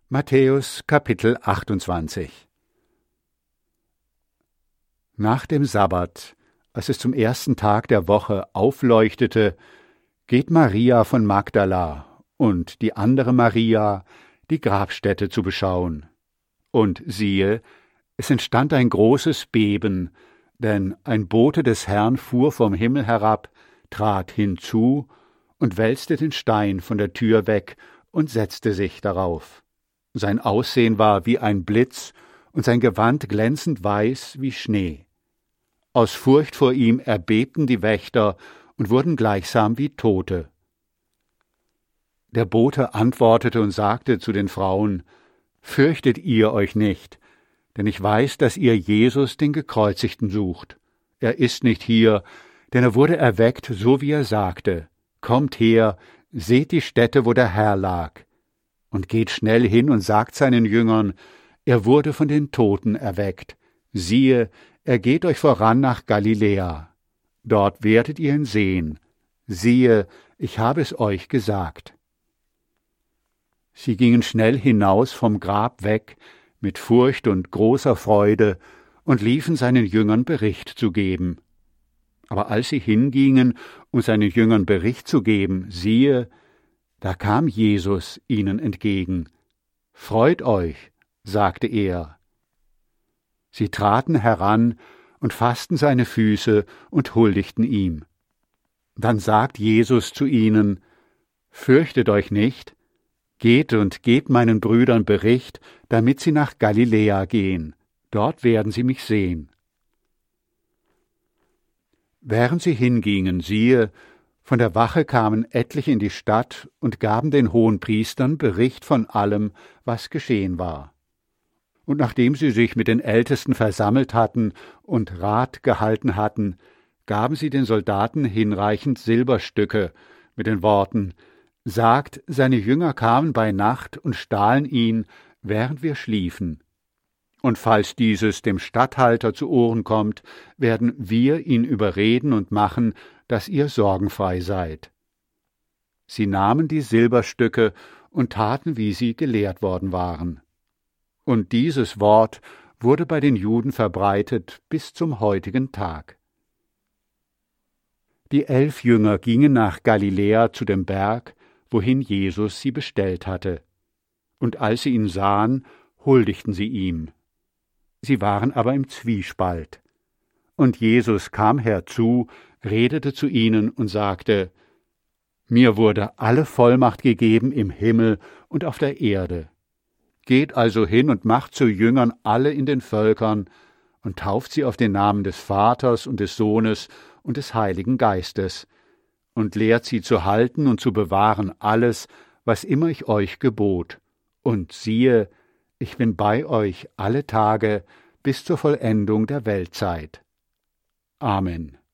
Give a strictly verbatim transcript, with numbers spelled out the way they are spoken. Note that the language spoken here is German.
Matthäus Kapitel achtundzwanzig. Nach dem Sabbat, als es zum ersten Tag der Woche aufleuchtete, geht Maria von Magdala und die andere Maria, die Grabstätte zu beschauen. Und siehe, es entstand ein großes Beben, denn ein Bote des Herrn fuhr vom Himmel herab, trat hinzu und wälzte den Stein von der Tür weg und setzte sich darauf. Sein Aussehen war wie ein Blitz und sein Gewand glänzend weiß wie Schnee. Aus Furcht vor ihm erbebten die Wächter und wurden gleichsam wie Tote. Der Bote antwortete und sagte zu den Frauen: Fürchtet ihr euch nicht, denn ich weiß, dass ihr Jesus, den Gekreuzigten, sucht. Er ist nicht hier, denn er wurde erweckt, so wie er sagte. Kommt her, seht die Stätte, wo der Herr lag. Und geht schnell hin und sagt seinen Jüngern, er wurde von den Toten erweckt. Siehe, er geht euch voran nach Galiläa. Dort werdet ihr ihn sehen. Siehe, ich habe es euch gesagt. Sie gingen schnell hinaus vom Grab weg, mit Furcht und großer Freude, und liefen seinen Jüngern Bericht zu geben. Aber als sie hingingen, um seinen Jüngern Bericht zu geben, siehe, da kam Jesus ihnen entgegen. »Freut euch«, sagte er. Sie traten heran und fassten seine Füße und huldigten ihm. Dann sagt Jesus zu ihnen: »Fürchtet euch nicht, geht und gebt meinen Brüdern Bericht, damit sie nach Galiläa gehen. Dort werden sie mich sehen.« Während sie hingingen, siehe, von der Wache kamen etliche in die Stadt und gaben den Hohenpriestern Bericht von allem, was geschehen war. Und nachdem sie sich mit den Ältesten versammelt hatten und Rat gehalten hatten, gaben sie den Soldaten hinreichend Silberstücke mit den Worten: »Sagt, seine Jünger kamen bei Nacht und stahlen ihn, während wir schliefen. Und falls dieses dem Statthalter zu Ohren kommt, werden wir ihn überreden und machen, dass ihr sorgenfrei seid.« Sie nahmen die Silberstücke und taten, wie sie gelehrt worden waren. Und dieses Wort wurde bei den Juden verbreitet bis zum heutigen Tag. Die elf Jünger gingen nach Galiläa zu dem Berg, wohin Jesus sie bestellt hatte. Und als sie ihn sahen, huldigten sie ihm. Sie waren aber im Zwiespalt. Und Jesus kam herzu, redete zu ihnen und sagte: »Mir wurde alle Vollmacht gegeben im Himmel und auf der Erde. Geht also hin und macht zu Jüngern alle in den Völkern und tauft sie auf den Namen des Vaters und des Sohnes und des Heiligen Geistes und lehrt sie zu halten und zu bewahren alles, was immer ich euch gebot. Und siehe, ich bin bei euch alle Tage bis zur Vollendung der Weltzeit.« Amen.